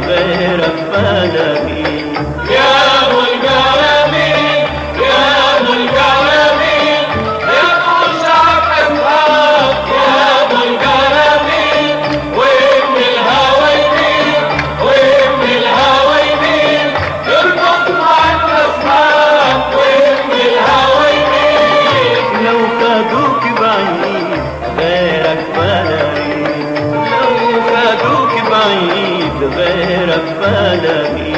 غيرك فلقي. يا ابو القلمين يا ابو القلمين يا ابو شعب اسحاق يا ابو القلمين وابن الهوينين وابن الهوينين يرقص مع الاسحاق وابن الهوينين. لو خدوك بعيد غيرك فلقي، لو خدوك بعيد غيرك فلقي.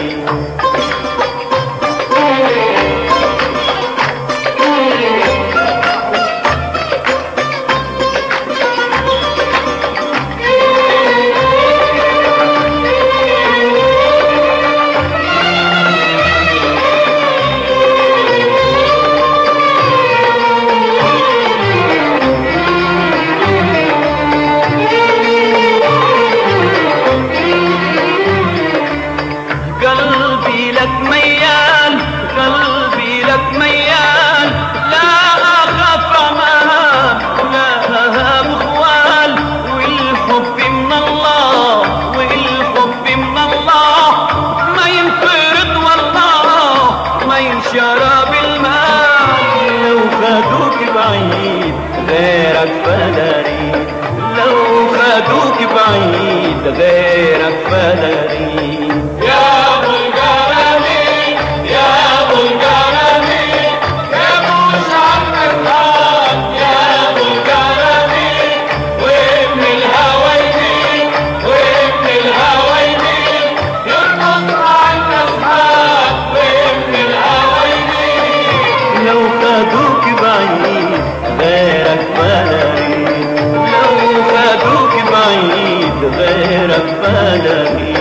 قلبي لك ميال قلبي لك ميال، لا أخاف أمان لا أهاب أخوال، والحب من الله والحب من الله ما ينفرد والله ما ينشرى بالمال. لو خدوك بعيد غيرك فدري، لو خدوك بعيد غيرك فدري. يا ابو القلمين يا ابو القلمين يا ابو شعب اسحاق يا ابو القلمين وابن الهوينين وابن الهوينين يرقص مع الاسحاق وابن الهوينين. لو خدوك بعيد غيرك فدري، لو خدوك بعيد غيرك فدري.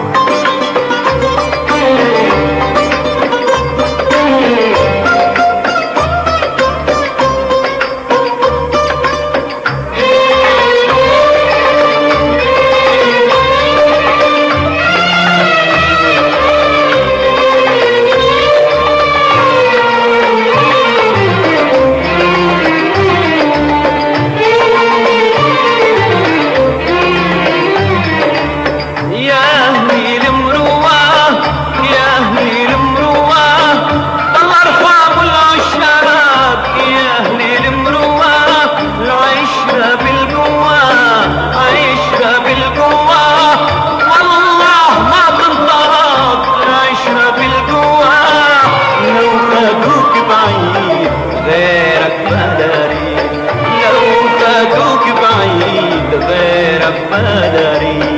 غيرك فدري، لو خدوك بعيد غيرك فدري.